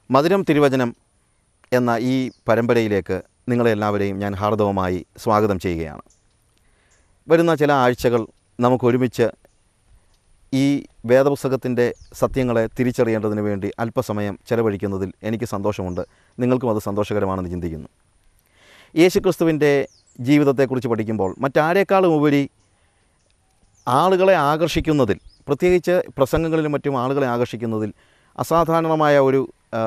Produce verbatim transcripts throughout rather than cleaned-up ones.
മധുരം തിരുവചനം എന്ന ഈ പരമ്പരയിലേക്ക് നിങ്ങളെല്ലാവരെയും ഞാൻ ഹാർദവമായി സ്വാഗതം ചെയ്യുകയാണ്. വരുന്ന ചില ആഴ്ചകൾ നമുക്കൊരുമിച്ച് ഈ വേദപുസ്തകത്തിൻ്റെ സത്യങ്ങളെ തിരിച്ചറിയേണ്ടതിന് വേണ്ടി അല്പസമയം ചെലവഴിക്കുന്നതിൽ എനിക്ക് സന്തോഷമുണ്ട്. നിങ്ങൾക്കും അത് സന്തോഷകരമാണെന്ന് ചിന്തിക്കുന്നു. യേശുക്രിസ്തുവിൻ്റെ ജീവിതത്തെക്കുറിച്ച് പഠിക്കുമ്പോൾ മറ്റാരേക്കാളും ഉപരി ആളുകളെ ആകർഷിക്കുന്നതിൽ, പ്രത്യേകിച്ച് പ്രസംഗങ്ങളിലും മറ്റും ആളുകളെ ആകർഷിക്കുന്നതിൽ അസാധാരണമായ ഒരു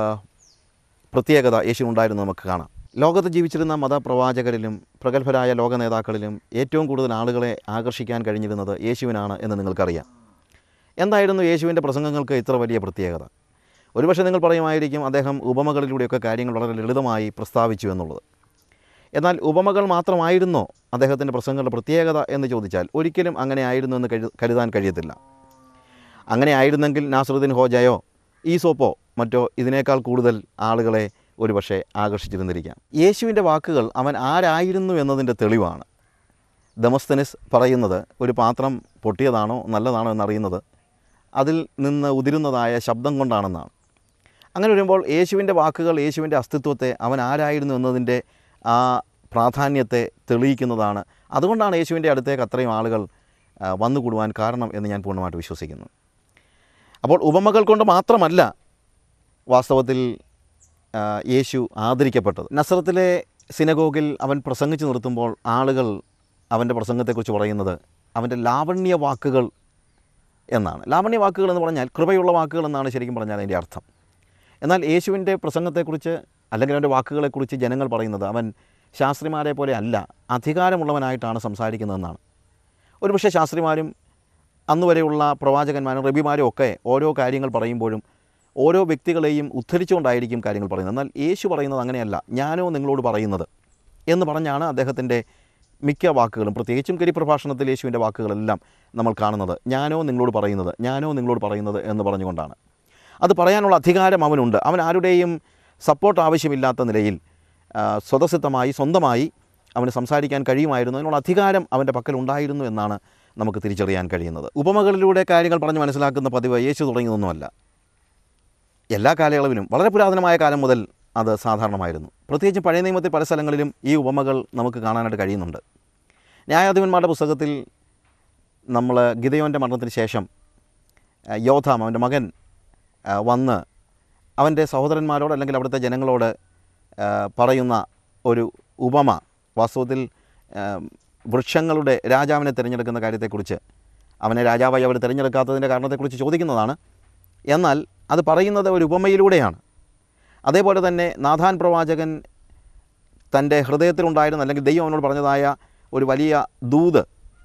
പ്രത്യേകത യേശുവിനുണ്ടായിരുന്നു നമുക്ക് കാണാം. ലോകത്ത് ജീവിച്ചിരുന്ന മതപ്രവാചകരിലും പ്രഗത്ഭരായ ലോക നേതാക്കളിലും ഏറ്റവും കൂടുതൽ ആളുകളെ ആകർഷിക്കാൻ കഴിഞ്ഞിരുന്നത് യേശുവിനാണ് എന്ന് നിങ്ങൾക്കറിയാം. എന്തായിരുന്നു യേശുവിൻ്റെ പ്രസംഗങ്ങൾക്ക് ഇത്ര വലിയ പ്രത്യേകത? ഒരുപക്ഷെ നിങ്ങൾ പറയുമായിരിക്കും അദ്ദേഹം ഉപമകളിലൂടെയൊക്കെ കാര്യങ്ങൾ വളരെ ലളിതമായി പ്രസ്താവിച്ചു എന്നുള്ളത്. എന്നാൽ ഉപമകൾ മാത്രമായിരുന്നോ അദ്ദേഹത്തിൻ്റെ പ്രസംഗങ്ങളുടെ പ്രത്യേകത എന്ന് ചോദിച്ചാൽ ഒരിക്കലും അങ്ങനെ ആയിരുന്നു എന്ന് കരുതാൻ കഴിയത്തില്ല. അങ്ങനെ ആയിരുന്നെങ്കിൽ നാസറുദ്ദീൻ ഹോജയോ ഈസോപ്പോ മറ്റോ ഇതിനേക്കാൾ കൂടുതൽ ആളുകളെ ഒരുപക്ഷെ ആകർഷിച്ചിരുന്നിരിക്കാം. യേശുവിൻ്റെ വാക്കുകൾ അവൻ ആരായിരുന്നു എന്നതിൻ്റെ തെളിവാണ്. ദമസ്തനിസ് പറയുന്നത് ഒരു പാത്രം പൊട്ടിയതാണോ നല്ലതാണോ എന്നറിയുന്നത് അതിൽ നിന്ന് ഉതിരുന്നതായ ശബ്ദം കൊണ്ടാണെന്നാണ്. അങ്ങനെ വരുമ്പോൾ യേശുവിൻ്റെ വാക്കുകൾ യേശുവിൻ്റെ അസ്തിത്വത്തെ, അവൻ ആരായിരുന്നു എന്നതിൻ്റെ ആ പ്രാധാന്യത്തെ തെളിയിക്കുന്നതാണ്. അതുകൊണ്ടാണ് യേശുവിൻ്റെ അടുത്തേക്ക് അത്രയും ആളുകൾ വന്നുകൂടുവാൻ കാരണം എന്ന് ഞാൻ പൂർണ്ണമായിട്ട് വിശ്വസിക്കുന്നു. അപ്പോൾ ഉപമകൾ കൊണ്ട് മാത്രമല്ല വാസ്തവത്തിൽ യേശു ആദരിക്കപ്പെട്ടത്. നസറത്തിലെ സിനഗോഗിൽ അവൻ പ്രസംഗിച്ച് നിർത്തുമ്പോൾ ആളുകൾ അവൻ്റെ പ്രസംഗത്തെക്കുറിച്ച് പറയുന്നത് അവൻ്റെ ലാവണ്യ വാക്കുകൾ എന്നാണ്. ലാവണ്യ വാക്കുകൾ എന്ന് പറഞ്ഞാൽ കൃപയുള്ള വാക്കുകൾ എന്നാണ് ശരിക്കും പറഞ്ഞാൽ അതിൻ്റെ അർത്ഥം. എന്നാൽ യേശുവിൻ്റെ പ്രസംഗത്തെക്കുറിച്ച് അല്ലെങ്കിൽ അവൻ്റെ വാക്കുകളെക്കുറിച്ച് ജനങ്ങൾ പറയുന്നത് അവൻ ശാസ്ത്രിമാരെ പോലെ അല്ല, അധികാരമുള്ളവനായിട്ടാണ് സംസാരിക്കുന്നതെന്നാണ്. ഒരുപക്ഷെ ശാസ്ത്രിമാരും അന്നുവരെയുള്ള പ്രവാചകന്മാരും റബിമാരും ഒക്കെ ഓരോ കാര്യങ്ങൾ പറയുമ്പോഴും ഓരോ വ്യക്തികളെയും ഉദ്ധരിച്ചുകൊണ്ടായിരിക്കും കാര്യങ്ങൾ പറയുന്നത്. എന്നാൽ യേശു പറയുന്നത് അങ്ങനെയല്ല. ഞാനോ നിങ്ങളോട് പറയുന്നത് എന്ന് പറഞ്ഞാണ് അദ്ദേഹത്തിൻ്റെ മിക്ക വാക്കുകളും, പ്രത്യേകിച്ചും കരിപ്രഭാഷണത്തിൽ യേശുവിൻ്റെ വാക്കുകളെല്ലാം നമ്മൾ കാണുന്നത് ഞാനോ നിങ്ങളോട് പറയുന്നത്, ഞാനോ നിങ്ങളോട് പറയുന്നത് എന്ന് പറഞ്ഞുകൊണ്ടാണ്. അത് പറയാനുള്ള അധികാരം അവനുണ്ട്. അവൻ ആരുടെയും സപ്പോർട്ട് ആവശ്യമില്ലാത്ത നിലയിൽ സ്വതസിദ്ധമായി സ്വന്തമായി അവന് സംസാരിക്കാൻ കഴിയുമായിരുന്നു. അതിനുള്ള അധികാരം അവൻ്റെ പക്കൽ ഉണ്ടായിരുന്നു എന്നാണ് നമുക്ക് തിരിച്ചറിയാൻ കഴിയുന്നത്. ഉപമകളിലൂടെ കാര്യങ്ങൾ പറഞ്ഞ് മനസ്സിലാക്കുന്ന പതിവ് യേശു തുടങ്ങിയതൊന്നുമല്ല. എല്ലാ കാലയളവിലും വളരെ പുരാതനമായ കാലം മുതൽ അത് സാധാരണമായിരുന്നു. പ്രത്യേകിച്ച് പഴയ നിയമത്തിൽ പല സ്ഥലങ്ങളിലും ഈ ഉപമകൾ നമുക്ക് കാണാനായിട്ട് കഴിയുന്നുണ്ട്. ന്യായാധിപന്മാരുടെ പുസ്തകത്തിൽ നമ്മൾ ഗിദെയോൻ്റെ മരണത്തിന് ശേഷം യോഥാം അവൻ്റെ മകൻ വന്ന് അവൻ്റെ സഹോദരന്മാരോട് അല്ലെങ്കിൽ അവിടുത്തെ ജനങ്ങളോട് പറയുന്ന ഒരു ഉപമ വാസ്തവത്തിൽ വൃക്ഷങ്ങളുടെ രാജാവിനെ തിരഞ്ഞെടുക്കുന്ന കാര്യത്തെക്കുറിച്ച്, അവനെ രാജാവായി അവർ തിരഞ്ഞെടുക്കാത്തതിൻ്റെ കാരണത്തെക്കുറിച്ച് ചോദിക്കുന്നതാണ്. എന്നാൽ അത് പറയുന്നത് ഒരു ഉപമയിലൂടെയാണ്. അതേപോലെ തന്നെ നാഥാൻ പ്രവാചകൻ തൻ്റെ ഹൃദയത്തിലുണ്ടായിരുന്ന അല്ലെങ്കിൽ ദൈവം അവനോട് പറഞ്ഞതായ ഒരു വലിയ ദൂത്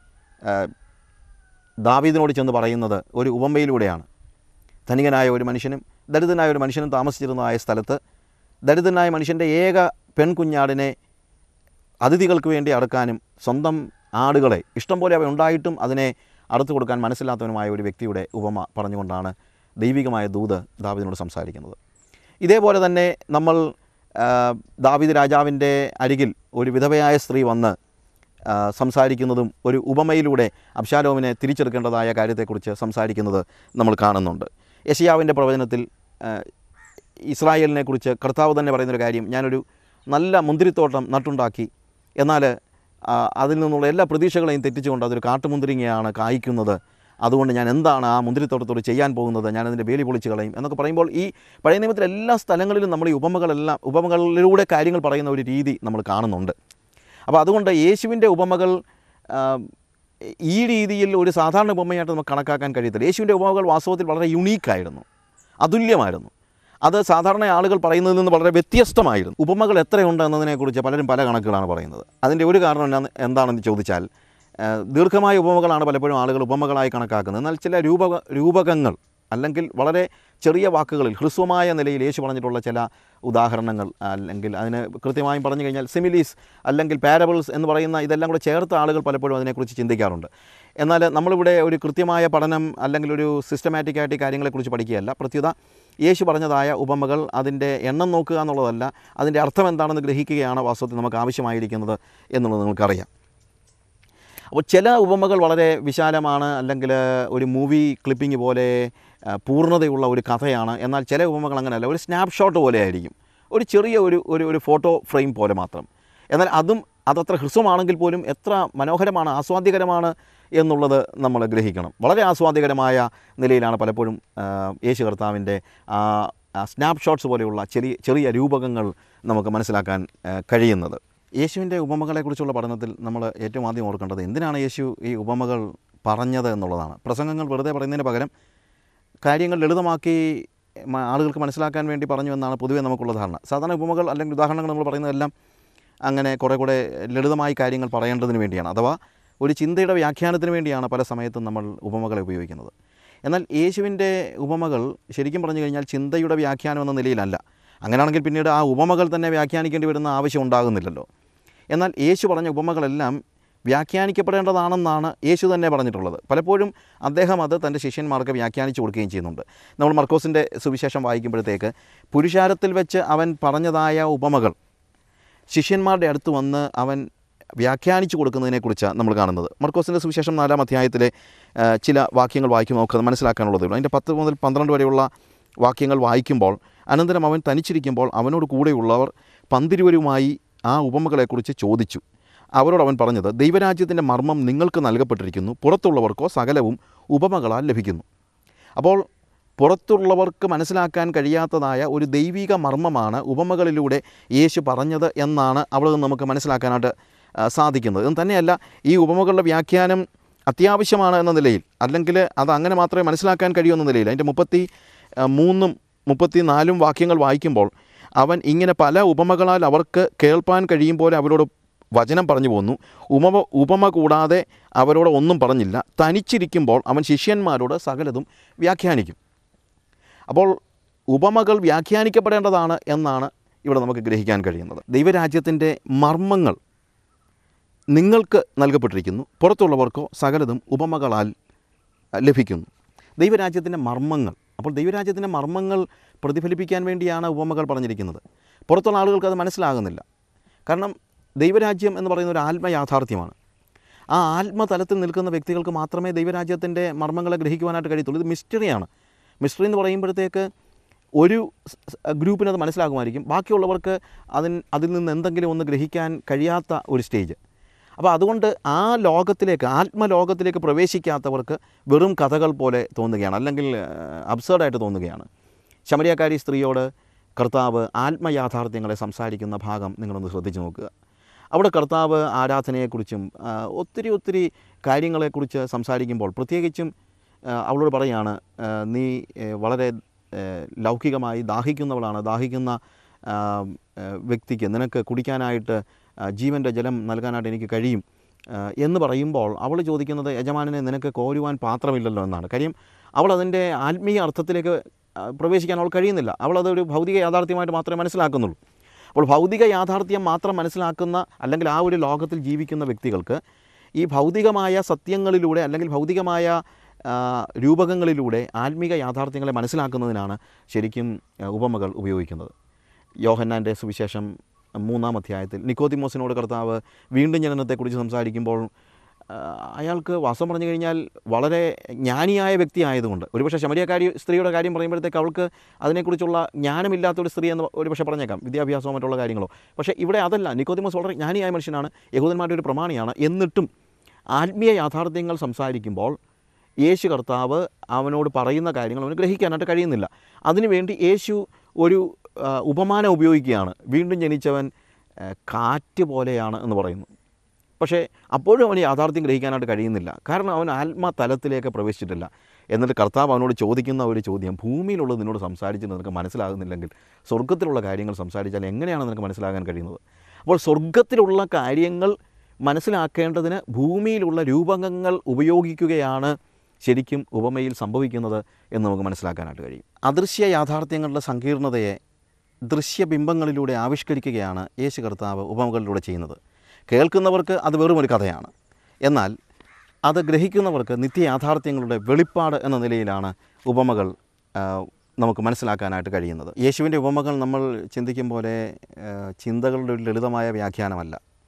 ദാവീദിനോട് ചെന്ന് പറയുന്നത് ഒരു ഉപമയിലൂടെയാണ്. ധനികനായ ഒരു മനുഷ്യനും ദരിദ്രനായ ഒരു മനുഷ്യനും താമസിച്ചിരുന്നതായ സ്ഥലത്ത് ദരിദ്രനായ മനുഷ്യൻ്റെ ഏക പെൺകുഞ്ഞാടിനെ അതിഥികൾക്ക് വേണ്ടി അറുക്കാനും സ്വന്തം ആടുകളെ ഇഷ്ടം പോലെ അവ ഉണ്ടായിട്ടും അതിനെ അറുത്തു കൊടുക്കാൻ മനസ്സിലാത്തവനുമായ ഒരു വ്യക്തിയുടെ ഉപമ പറഞ്ഞുകൊണ്ടാണ് ദൈവികമായ ദൂത് ദാവീദിനോട് സംസാരിക്കുന്നത്. ഇതേപോലെ തന്നെ നമ്മൾ ദാവീദ് രാജാവിൻ്റെ അരികിൽ ഒരു വിധവയായ സ്ത്രീ വന്ന് സംസാരിക്കുന്നതും ഒരു ഉപമയിലൂടെ അബ്ശാലോമിനെ തിരിച്ചെടുക്കേണ്ടതായ കാര്യത്തെക്കുറിച്ച് സംസാരിക്കുന്നത് നമ്മൾ കാണുന്നുണ്ട്. യെശയ്യാവിൻ്റെ പ്രവചനത്തിൽ ഇസ്രായേലിനെക്കുറിച്ച് കർത്താവ് തന്നെ പറയുന്നൊരു കാര്യം, ഞാനൊരു നല്ല മുന്തിരിത്തോട്ടം നട്ടുണ്ടാക്കി, എന്നാൽ അതിൽ നിന്നുള്ള എല്ലാ പ്രതീക്ഷകളെയും തെറ്റിച്ചുകൊണ്ട് അതൊരു കാട്ടുമുന്തിരിങ്ങയാണ് കായ്ക്കുന്നത്, അതുകൊണ്ട് ഞാൻ എന്താണ് ആ മുന്തിരിത്തോട്ടത്തോട് ചെയ്യാൻ പോകുന്നത്, ഞാനതിൻ്റെ വേലി പൊളിച്ച് കളയും എന്നൊക്കെ പറയുമ്പോൾ ഈ പഴയ നിയമത്തിലെ എല്ലാ സ്ഥലങ്ങളിലും നമ്മൾ ഈ ഉപമകളെല്ലാം ഉപമകളിലൂടെ കാര്യങ്ങൾ പറയുന്ന ഒരു രീതി നമ്മൾ കാണുന്നുണ്ട്. അപ്പോൾ അതുകൊണ്ട് യേശുവിൻ്റെ ഉപമകൾ ഈ രീതിയിൽ ഒരു സാധാരണ ഉപമയായിട്ട് നമുക്ക് കണക്കാക്കാൻ കഴിയത്തില്ല. യേശുവിൻ്റെ ഉപമകൾ വാസ്തവത്തിൽ വളരെ യുണീക്കായിരുന്നു, അതുല്യമായിരുന്നു. അത് സാധാരണ ആളുകൾ പറയുന്നതിൽ നിന്ന് വളരെ വ്യത്യസ്തമായിരുന്നു. ഉപമകൾ എത്രയുണ്ട് എന്നതിനെക്കുറിച്ച് പലരും പല കണക്കുകളാണ് പറയുന്നത്. അതിൻ്റെ ഒരു കാരണം എന്താണെന്ന് ചോദിച്ചാൽ ദീർഘമായ ഉപമകളാണ് പലപ്പോഴും ആളുകൾ ഉപമകളായി കണക്കാക്കുന്നത്. എന്നാൽ ചില രൂപ രൂപകങ്ങൾ അല്ലെങ്കിൽ വളരെ ചെറിയ വാക്കുകളിൽ ഹ്രസ്വമായ നിലയിൽ യേശു പറഞ്ഞിട്ടുള്ള ചില ഉദാഹരണങ്ങൾ, അല്ലെങ്കിൽ അതിന് കൃത്യമായും പറഞ്ഞു കഴിഞ്ഞാൽ സിമിലീസ് അല്ലെങ്കിൽ പാരബിൾസ് എന്ന് പറയുന്ന ഇതെല്ലാം കൂടെ ചേർത്ത് ആളുകൾ പലപ്പോഴും അതിനെക്കുറിച്ച് ചിന്തിക്കാറുണ്ട്. എന്നാൽ നമ്മളിവിടെ ഒരു കൃത്യമായ പഠനം അല്ലെങ്കിൽ ഒരു സിസ്റ്റമാറ്റിക്കായിട്ട് കാര്യങ്ങളെക്കുറിച്ച് പഠിക്കുകയല്ല. പ്രത്യുത യേശു പറഞ്ഞതായ ഉപമകൾ അതിൻ്റെ എണ്ണം നോക്കുക എന്നുള്ളതല്ല, അതിൻ്റെ അർത്ഥം എന്താണെന്ന് ഗ്രഹിക്കുകയാണ് വാസ്തവത്തിൽ നമുക്ക് ആവശ്യമായിരിക്കുന്നത് എന്നുള്ളത് നമുക്കറിയാം. അപ്പോൾ ചില ഉപമകൾ വളരെ വിശാലമാണ്, അല്ലെങ്കിൽ ഒരു മൂവി ക്ലിപ്പിംഗ് പോലെ പൂർണ്ണതയുള്ള ഒരു കഥയാണ്. എന്നാൽ ചില ഉപമകൾ അങ്ങനെയല്ല, ഒരു സ്നാപ്ഷോട്ട് പോലെ ആയിരിക്കും, ഒരു ചെറിയ ഒരു ഒരു ഒരു ഫോട്ടോ ഫ്രെയിം പോലെ മാത്രം. എന്നാൽ അതും അതത്ര ഹ്രസ്വമാണെങ്കിൽ പോലും എത്ര മനോഹരമാണ്, ആസ്വാദ്യകരമാണ് എന്നുള്ളത് നമ്മൾ ഗ്രഹിക്കണം. വളരെ ആസ്വാദ്യകരമായ നിലയിലാണ് പലപ്പോഴും യേശു കർത്താവിൻ്റെ സ്നാപ്ഷോട്ട്സ് പോലെയുള്ള ചെറിയ ചെറിയ രൂപകങ്ങൾ നമുക്ക് മനസ്സിലാക്കാൻ കഴിയുന്നത്. യേശുവിൻ്റെ ഉപമകളെക്കുറിച്ചുള്ള പഠനത്തിൽ നമ്മൾ ഏറ്റവും ആദ്യം ഓർക്കേണ്ടത് എന്തിനാണ് യേശു ഈ ഉപമകൾ പറഞ്ഞത് എന്നുള്ളതാണ്. പ്രസംഗങ്ങൾ വെറുതെ പറയുന്നതിന് പകരം കാര്യങ്ങൾ ലളിതമാക്കി ആളുകൾക്ക് മനസ്സിലാക്കാൻ വേണ്ടി പറഞ്ഞു എന്നാണ് പൊതുവേ നമുക്കുള്ള ധാരണ. സാധാരണ ഉപമകൾ അല്ലെങ്കിൽ ഉദാഹരണങ്ങൾ നമ്മൾ പറയുന്നതെല്ലാം അങ്ങനെ കുറേ കൂടെ ലളിതമായി കാര്യങ്ങൾ പറയേണ്ടതിന് വേണ്ടിയാണ്, അഥവാ ഒരു ചിന്തയുടെ വ്യാഖ്യാനത്തിന് വേണ്ടിയാണ് പല സമയത്തും നമ്മൾ ഉപമകളെ ഉപയോഗിക്കുന്നത്. എന്നാൽ യേശുവിൻ്റെ ഉപമകൾ ശരിക്കും പറഞ്ഞു കഴിഞ്ഞാൽ ചിന്തയുടെ വ്യാഖ്യാനം എന്ന നിലയിലല്ല. അങ്ങനെയാണെങ്കിൽ പിന്നീട് ആ ഉപമകൾ തന്നെ വ്യാഖ്യാനിക്കേണ്ടി വരുന്ന ആവശ്യം ഉണ്ടാകുന്നില്ലല്ലോ. എന്നാൽ യേശു പറഞ്ഞ ഉപമകളെല്ലാം വ്യാഖ്യാനിക്കപ്പെടേണ്ടതാണെന്നാണ് യേശു തന്നെ പറഞ്ഞിട്ടുള്ളത്. പലപ്പോഴും അദ്ദേഹം അത് തൻ്റെ ശിഷ്യന്മാർക്ക് വ്യാഖ്യാനിച്ചു കൊടുക്കുകയും ചെയ്യുന്നുണ്ട്. നമ്മൾ മർക്കോസിൻ്റെ സുവിശേഷം വായിക്കുമ്പോഴത്തേക്ക് പുരുഷാരത്തിൽ വെച്ച് അവൻ പറഞ്ഞതായ ഉപമകൾ ശിഷ്യന്മാരുടെ അടുത്ത് വന്ന് അവൻ വ്യാഖ്യാനിച്ചു കൊടുക്കുന്നതിനെക്കുറിച്ചാണ് നമ്മൾ കാണുന്നത്. മർക്കോസിൻ്റെ സുവിശേഷം നാലാം അധ്യായത്തിലെ ചില വാക്യങ്ങൾ വായിക്കുമ്പോൾ നമുക്കത് മനസ്സിലാക്കാനുള്ളതേ ഉള്ളൂ. അതിൻ്റെ പത്ത് മുതൽ പന്ത്രണ്ട് വരെയുള്ള വാക്യങ്ങൾ വായിക്കുമ്പോൾ, അനന്തരം അവൻ തനിച്ചിരിക്കുമ്പോൾ അവനോട് കൂടെയുള്ളവർ പന്തിരുവരുമായി ആ ഉപമകളെക്കുറിച്ച് ചോദിച്ചു. അവരോട് അവൻ പറഞ്ഞത്, ദൈവരാജ്യത്തിൻ്റെ മർമ്മം നിങ്ങൾക്ക് നൽകപ്പെട്ടിരിക്കുന്നു, പുറത്തുള്ളവർക്കോ സകലവും ഉപമകളാൽ ലഭിക്കുന്നു. അപ്പോൾ പുറത്തുള്ളവർക്ക് മനസ്സിലാക്കാൻ കഴിയാത്തതായ ഒരു ദൈവിക മർമ്മമാണ് ഉപമകളിലൂടെ യേശു പറഞ്ഞത് എന്നാണ് അവിടെ നിന്ന് നമുക്ക് മനസ്സിലാക്കാനായിട്ട് സാധിക്കുന്നത്. ഇതും തന്നെയല്ല, ഈ ഉപമകളുടെ വ്യാഖ്യാനം അത്യാവശ്യമാണ് എന്ന നിലയിൽ, അല്ലെങ്കിൽ അത് അങ്ങനെ മാത്രമേ മനസ്സിലാക്കാൻ കഴിയൂ എന്ന നിലയിൽ അതിൻ്റെ മുപ്പത്തി മൂന്നും മുപ്പത്തി നാലും വാക്യങ്ങൾ വായിക്കുമ്പോൾ അവൻ ഇങ്ങനെ പല ഉപമകളാൽ അവർക്ക് കേൾപ്പാൻ കഴിയും പോലെ അവരോട് വചനം പറഞ്ഞു പോന്നു. ഉപമ ഉപമ കൂടാതെ അവരോട് ഒന്നും പറഞ്ഞില്ല. തനിച്ചിരിക്കുമ്പോൾ അവൻ ശിഷ്യന്മാരോട് സകലതും വ്യാഖ്യാനിക്കും. അപ്പോൾ ഉപമകൾ വ്യാഖ്യാനിക്കപ്പെടേണ്ടതാണ് എന്നാണ് ഇവിടെ നമുക്ക് ഗ്രഹിക്കാൻ കഴിയുന്നത്. ദൈവരാജ്യത്തിൻ്റെ മർമ്മങ്ങൾ നിങ്ങൾക്ക് നൽകപ്പെട്ടിരിക്കുന്നു, പുറത്തുള്ളവർക്കോ സകലതും ഉപമകളാൽ ലഭിക്കുന്നു. ദൈവരാജ്യത്തിൻ്റെ മർമ്മങ്ങൾ, അപ്പോൾ ദൈവരാജ്യത്തിൻ്റെ മർമ്മങ്ങൾ പ്രതിഫലിപ്പിക്കാൻ വേണ്ടിയാണ് ഉപമകൾ പറഞ്ഞിരിക്കുന്നത്. പുറത്തുള്ള ആളുകൾക്ക് അത് മനസ്സിലാകുന്നില്ല. കാരണം ദൈവരാജ്യം എന്ന് പറയുന്ന ഒരു ആത്മയാഥാർത്ഥ്യമാണ്. ആ ആത്മതലത്തിൽ നിൽക്കുന്ന വ്യക്തികൾക്ക് മാത്രമേ ദൈവരാജ്യത്തിൻ്റെ മർമ്മങ്ങളെ ഗ്രഹിക്കുവാനായിട്ട് കഴിയത്തുള്ളൂ. ഇത് മിസ്റ്ററിയാണ്. മിസ്റ്ററി എന്ന് പറയുമ്പോഴത്തേക്ക് ഒരു ഗ്രൂപ്പിനത് മനസ്സിലാകുമായിരിക്കും, ബാക്കിയുള്ളവർക്ക് അതിന് അതിൽ നിന്ന് എന്തെങ്കിലും ഒന്ന് ഗ്രഹിക്കാൻ കഴിയാത്ത ഒരു സ്റ്റേജ്. അപ്പോൾ അതുകൊണ്ട് ആ ലോകത്തിലേക്ക്, ആത്മലോകത്തിലേക്ക് പ്രവേശിക്കാത്തവർക്ക് വെറും കഥകൾ പോലെ തോന്നുകയാണ്, അല്ലെങ്കിൽ അബ്സേർഡായിട്ട് തോന്നുകയാണ്. ശമരിയക്കാരി സ്ത്രീയോട് കർത്താവ് ആത്മയാഥാർത്ഥ്യങ്ങളെ സംസാരിക്കുന്ന ഭാഗം നിങ്ങളൊന്ന് ശ്രദ്ധിച്ചു നോക്കുക. അവിടെ കർത്താവ് ആരാധനയെക്കുറിച്ചും ഒത്തിരി ഒത്തിരി കാര്യങ്ങളെക്കുറിച്ച് സംസാരിക്കുമ്പോൾ പ്രത്യേകിച്ചും അവളോട് പറയാണ്, നീ വളരെ ലൗകികമായി ദാഹിക്കുന്നവളാണ്, ദാഹിക്കുന്ന വ്യക്തിക്ക് നിനക്ക് കുടിക്കാനായിട്ട് ജീവൻ്റെ ജലം നൽകാനായിട്ട് എനിക്ക് കഴിയും എന്ന് പറയുമ്പോൾ അവൾ ചോദിക്കുന്നത്, യജമാനനെ നിനക്ക് കോരുവാൻ പാത്രമില്ലല്ലോ എന്നാണ്. കാര്യം അവൾ അതിൻ്റെ ആത്മീയ അർത്ഥത്തിലേക്ക് പ്രവേശിക്കാൻ അവൾ കഴിയുന്നില്ല. അവളതൊരു ഭൗതിക യാഥാർത്ഥ്യമായിട്ട് മാത്രമേ മനസ്സിലാക്കുന്നുള്ളൂ. അപ്പോൾ ഭൗതിക യാഥാർത്ഥ്യം മാത്രം മനസ്സിലാക്കുന്ന, അല്ലെങ്കിൽ ആ ഒരു ലോകത്തിൽ ജീവിക്കുന്ന വ്യക്തികൾക്ക് ഈ ഭൗതികമായ സത്യങ്ങളിലൂടെ അല്ലെങ്കിൽ ഭൗതികമായ രൂപകങ്ങളിലൂടെ ആത്മീക യാഥാർത്ഥ്യങ്ങളെ മനസ്സിലാക്കുന്നതിനാണ് ശരിക്കും ഉപമകൾ ഉപയോഗിക്കുന്നത്. യോഹന്നാൻ്റെ സുവിശേഷം മൂന്നാം അധ്യായത്തിൽ നിക്കോദിമോസിനോട് കർത്താവ് വീണ്ടും ജനനത്തെക്കുറിച്ച് സംസാരിക്കുമ്പോൾ അയാൾക്ക് വാസ്തവം പറഞ്ഞു കഴിഞ്ഞാൽ വളരെ ജ്ഞാനിയായ വ്യക്തി ആയതുകൊണ്ട്, ഒരുപക്ഷെ ശമരിയക്കാരി സ്ത്രീയുടെ കാര്യം പറയുമ്പോഴത്തേക്ക് അവൾക്ക് അതിനെക്കുറിച്ചുള്ള ജ്ഞാനമില്ലാത്തൊരു സ്ത്രീ എന്ന് ഒരുപക്ഷെ പറഞ്ഞേക്കാം, വിദ്യാഭ്യാസമോ മറ്റുള്ള കാര്യങ്ങളോ. പക്ഷേ ഇവിടെ അതല്ല, നിക്കോദിമോസ് വളരെ ജ്ഞാനിയായ മനുഷ്യനാണ്, യഹൂദന്മാരുടെ ഒരു പ്രമാണിയാണ്. എന്നിട്ടും ആത്മീയ യാഥാർത്ഥ്യങ്ങൾ സംസാരിക്കുമ്പോൾ യേശു കർത്താവ് അവനോട് പറയുന്ന കാര്യങ്ങൾ അവന് ഗ്രഹിക്കാനായിട്ട് കഴിയുന്നില്ല. അതിനുവേണ്ടി യേശു ഒരു ഉപമാനം ഉപയോഗിക്കുകയാണ്. വീണ്ടും ജനിച്ചവൻ കാറ്റ് പോലെയാണ് എന്ന് പറയുന്നു. പക്ഷേ അപ്പോഴും അവന് യാഥാർത്ഥ്യം ഗ്രഹിക്കാനായിട്ട് കഴിയുന്നില്ല, കാരണം അവൻ ആത്മതലത്തിലേക്ക് പ്രവേശിച്ചിട്ടില്ല. എന്നിട്ട് കർത്താവ് അവനോട് ചോദിക്കുന്ന ഒരു ചോദ്യം, ഭൂമിയിലുള്ളത് നിന്നോട് സംസാരിച്ചിട്ട് നിനക്ക് മനസ്സിലാകുന്നില്ലെങ്കിൽ സ്വർഗ്ഗത്തിലുള്ള കാര്യങ്ങൾ സംസാരിച്ചാൽ എങ്ങനെയാണ് നിനക്ക് മനസ്സിലാകാൻ കഴിയുന്നത്? അപ്പോൾ സ്വർഗ്ഗത്തിലുള്ള കാര്യങ്ങൾ മനസ്സിലാക്കേണ്ടതിന് ഭൂമിയിലുള്ള രൂപകങ്ങൾ ഉപയോഗിക്കുകയാണ് ശരിക്കും ഉപമയിൽ സംഭവിക്കുന്നത് എന്ന് നമുക്ക് മനസ്സിലാക്കാനായിട്ട് കഴിയും. അദൃശ്യ യാഥാർത്ഥ്യങ്ങളുടെ സങ്കീർണതയെ ദൃശ്യബിംബങ്ങളിലൂടെ ആവിഷ്കരിക്കുകയാണ് യേശു കർത്താവ് ഉപമകളിലൂടെ ചെയ്യുന്നത്. കേൾക്കുന്നവർക്ക് അത് വെറും ഒരു കഥയാണ്, എന്നാൽ അത് ഗ്രഹിക്കുന്നവർക്ക് നിത്യയാഥാർത്ഥ്യങ്ങളുടെ വെളിപ്പാട് എന്ന നിലയിലാണ് ഉപമകൾ നമുക്ക് മനസ്സിലാക്കാനായിട്ട് കഴിയുന്നത്. യേശുവിൻ്റെ ഉപമകൾ നമ്മൾ ചിന്തിക്കും പോലെ ചിന്തകളുടെ ഒരു ലളിതമായ വ്യാഖ്യാനമല്ല,